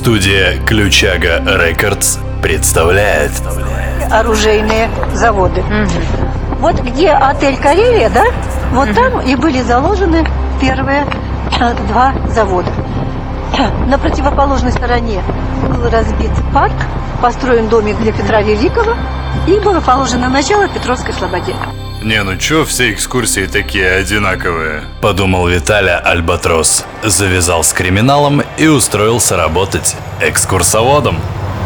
Студия Ключага Рекордс представляет оружейные заводы. Вот где отель «Карелия», да? Вот там и были заложены первые два завода. На противоположной стороне был разбит парк, построен домик для Петра Великого, и было положено начало Петровской слободе. Не, ну чё все экскурсии такие одинаковые? Подумал Виталя Альбатрос. Завязал с криминалом и устроился работать экскурсоводом.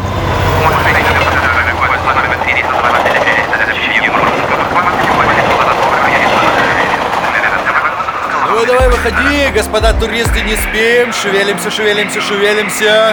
Давай, выходи, господа туристы, не спим. Шевелимся.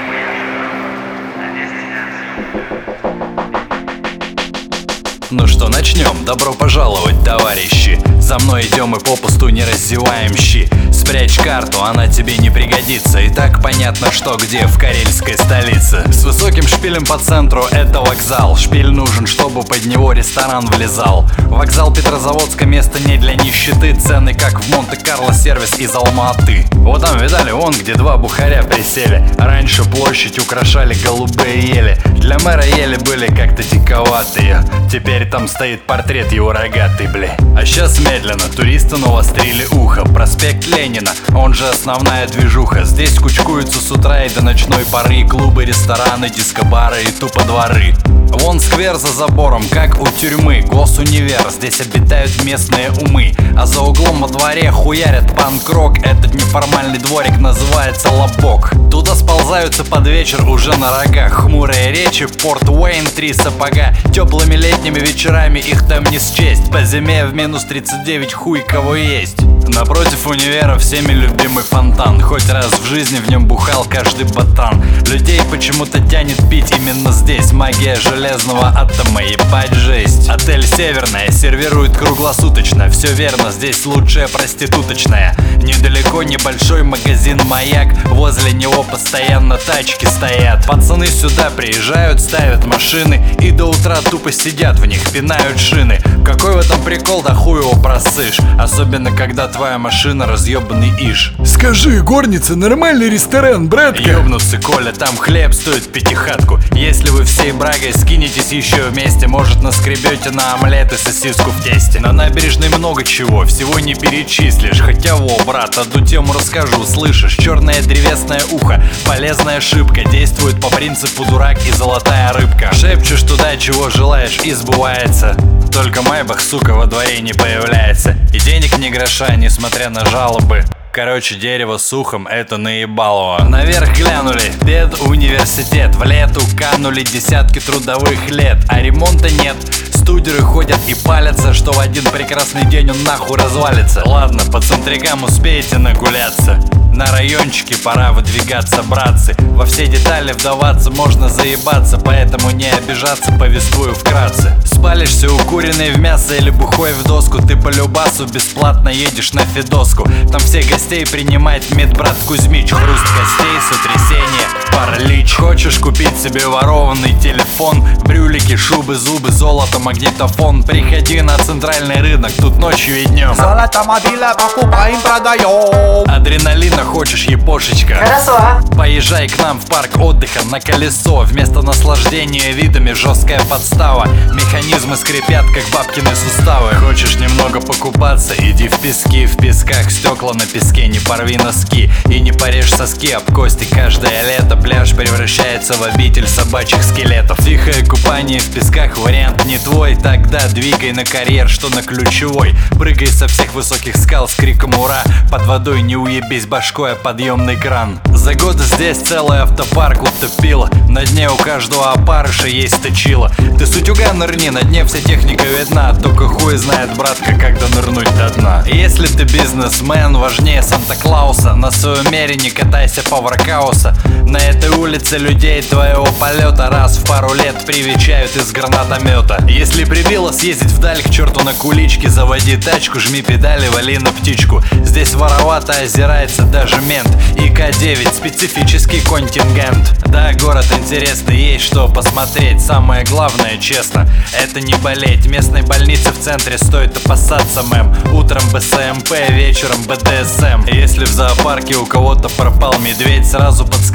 Ну что, начнем. Добро пожаловать, товарищи. За мной идем и попусту не раздеваем щи. Спрячь карту, она тебе не пригодится. И так понятно, что где в карельской столице. С высоким шпилем по центру это вокзал. Шпиль нужен, чтобы под него ресторан влезал. Вокзал Петрозаводска, место не для нищеты. Цены как в Монте-Карло, сервис из Алма-Аты. Вот там, видали, вон где два бухаря присели. Раньше площадь украшали голубые ели. Для мэра ели были как-то диковатые. Теперь там стоит портрет его рогатый, бля. А сейчас медленно туристы навострили ухо. Проспект Ленина, он же основная движуха. Здесь кучкуются с утра и до ночной поры. Клубы, рестораны, дискобары и тупо дворы. Вон сквер за забором, как у тюрьмы. Госунивер, здесь обитают местные умы. А за углом во дворе хуярят панк-рок. Этот неформальный дворик называется Лобок. Туда сползаются под вечер уже на рогах. Хмурые речи, Порт Уэйн, 3 сапога. Теплыми летними вечерами их там не счесть. По зиме в минус 39 хуй кого есть. Напротив универа всеми любимый фонтан. Хоть раз в жизни в нем бухал каждый ботан. Людей почему-то тянет пить именно здесь. Магия железного атома, ебать жесть. Отель «Северная» сервирует круглосуточно. Все верно, здесь лучшая проституточная. Недалеко небольшой магазин «Маяк». Возле него постоянно тачки стоят. Пацаны сюда приезжают, ставят машины и до утра тупо сидят в них, пинают шины. Какой в этом прикол, да хуй его просышь. Особенно когда твоя машина разъебанный иш. Скажи, горница, нормальный ресторан, братка? Ёбнуться, Коля, там хлеб стоит пятихатку. Если вы всей брагой скинетесь еще вместе, может наскребете на омлет и сосиску в тесте. На набережной много чего, всего не перечислишь. Хотя во, брат, одну тему расскажу, слышишь? Черное древесное ухо, полезная шибка. Действует по принципу дурак и золотая рыбка. Шепчешь туда, чего желаешь, и сбывается. Только Майбах, сука, во дворе не появляется. И денег ни гроша, несмотря на жалобы. Короче, дерево с ухом — это наебалово. Наверх глянули, педуниверситет. В лету канули десятки трудовых лет, а ремонта нет. Студеры ходят и палятся, что в один прекрасный день он нахуй развалится. Ладно, по центрикам успеете нагуляться. На райончике пора выдвигаться, братцы. Во все детали вдаваться можно заебаться, поэтому не обижаться, повествую вкратце. Спалишься укуренный в мясо или бухой в доску, ты по любасу бесплатно едешь на Федоску. Там всех гостей принимает медбрат Кузьмич. Хруст костей, сотрясение, паралич. Хочешь купить себе ворованный телефон, брюлики, шубы, зубы, золото, магнитофон? Приходи на центральный рынок, тут ночью и днем. Золото мобиля покупаем, продаем. Адреналина хочешь, епошечка? Хорошо. Поезжай к нам в парк отдыха на колесо. Вместо наслаждения видами жесткая подстава. Механизмы скрипят, как бабкины суставы. Хочешь немного покупаться? Иди в пески. В песках стекла на песке, не порви носки. И не порежь соски об кости. Каждое лето пляж превращается в обитель собачьих скелетов. Тихое купание в песках вариант не твой. Тогда двигай на карьер, что на Ключевой. Прыгай со всех высоких скал с криком ура. Под водой не уебись башкой, а подъемный кран. За годы здесь целый автопарк утопило. На дне у каждого опарыша есть точило. Ты с утюга нырни, на дне вся техника видна. Только хуй знает, братка, когда нырнуть до дна. Если ты бизнесмен, важнее Санта-Клауса. На своем мере не катайся по Варкауса. На этой улице людей твоего полета раз в пару лет привечают из гранатомета. Если прибило съездить вдаль к черту на куличке, заводи тачку, жми педали, вали на птичку. Здесь воровато озирается даже мент. И К9 специфический контингент. Да, город интересный, есть что посмотреть. Самое главное, честно, это не болеть. Местной больницы в центре стоит опасаться, мэм. Утром БСМП, вечером БДСМ. Если в зоопарке у кого-то пропал медведь, сразу подскажу, где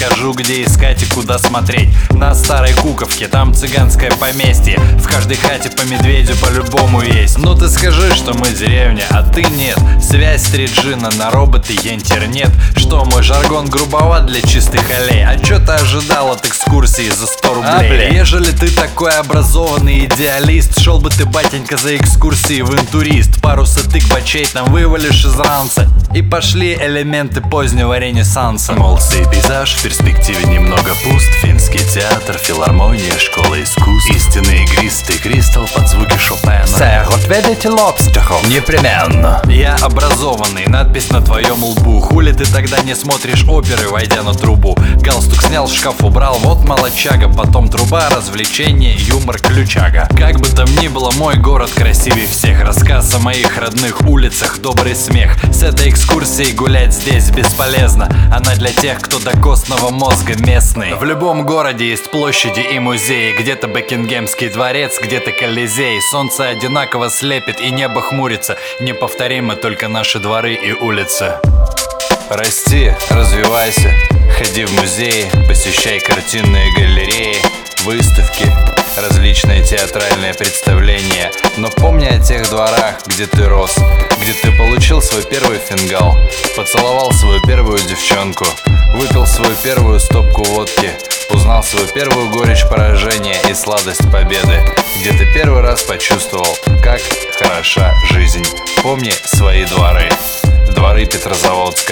где искать и куда смотреть. На Старой Куковке, там цыганское поместье. В каждой хате по медведю по-любому есть. Ну ты скажи, что мы деревня, а ты нет. Связь 3G на роботы и интернет. Что мой жаргон грубоват для чистых аллей? А чё ты ожидал от экскурсии за 100 рублей? Ежели ты такой образованный идеалист, шел бы ты, батенька, за экскурсией в интурист. Пару сытык бачей там вывалишь из ранца, и пошли элементы позднего ренессанса. Мол, сей пейзаж в перспективе немного пуст. Финский театр, филармония, школа искусств. Истинный игристый кристалл под звуки Шопена. Сэр, вот видите лобстеров? Непременно. Я образованный, надпись на твоем лбу. Хули ты тогда не смотришь оперы, войдя на трубу? Галстук снял, шкаф убрал, вот молодчага. Потом труба, развлечение, юмор, ключага. Как бы там ни было, мой город красивее всех. Рассказ о моих родных улицах, добрый смех. С этой экскурсией гулять здесь бесполезно. Она для тех, кто до костного мозга местный. В любом городе есть площади и музеи. Где-то Бекингемский дворец, где-то Колизей. Солнце одинаково слепит и небо хмурится. Неповторимы только наши дворы и улицы. Расти, развивайся, ходи в музеи, посещай картинные галереи, выставки, различные театральные представления. Но помни о тех дворах, где ты рос, где ты получил свой первый фингал, поцеловал свою первую девчонку, выпил свою первую стопку водки, узнал свою первую горечь поражения и сладость победы, где ты первый раз почувствовал, как хороша жизнь. Помни свои дворы. Дворы Петрозаводска.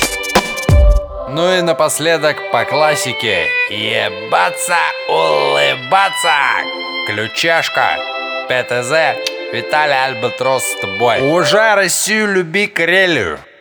Ну и напоследок по классике. Ебаться, улыбаться. Ключашка. ПТЗ. Виталий Альбатрос с тобой. Уважай Россию, люби Карелию.